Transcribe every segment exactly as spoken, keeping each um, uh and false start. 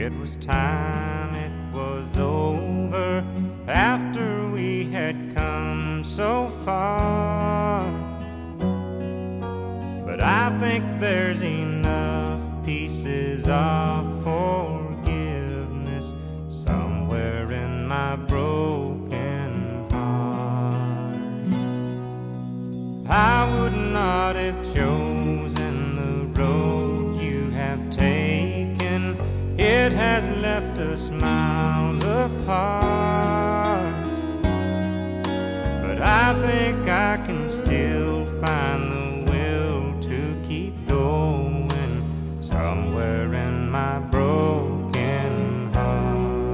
It was time it was over after we had come so far. But I think there's enough pieces of forgiveness somewhere in my broken heart. I would not have chosen the road you have taken. It has left us miles apart. But I think I can still find the will to keep going somewhere in my broken heart.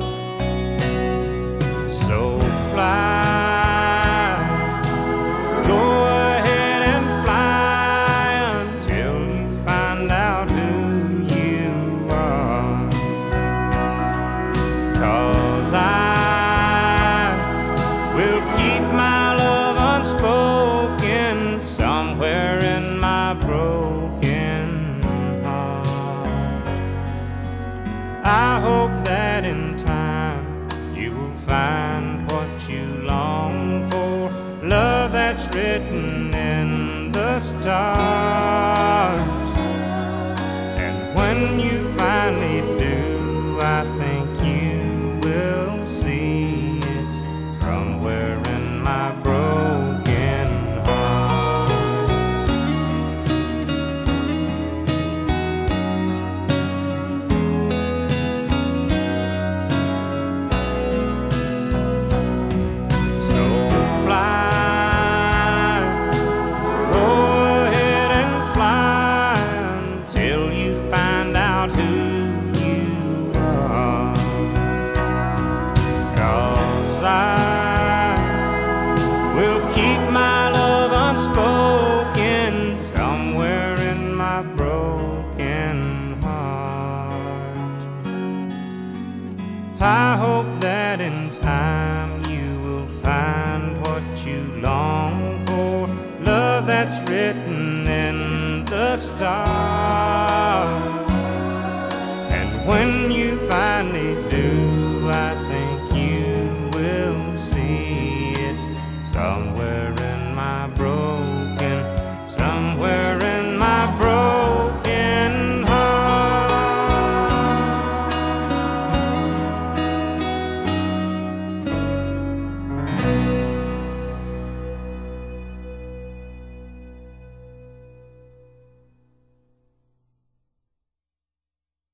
So fly, go ahead and fly until you find out who you are. 'Cause I will keep my love unspoken somewhere in my broken heart. I hope that in time you will find what you long for, love that's written in the stars. And when you finally do, I think you will see it's somewhere in my broken heart. So fly, go ahead and fly until you find out who you are. 'Cause I will keep my love unspoken somewhere in my broken heart. I hope that in time you will find what you long for, love that's written in the stars. And when you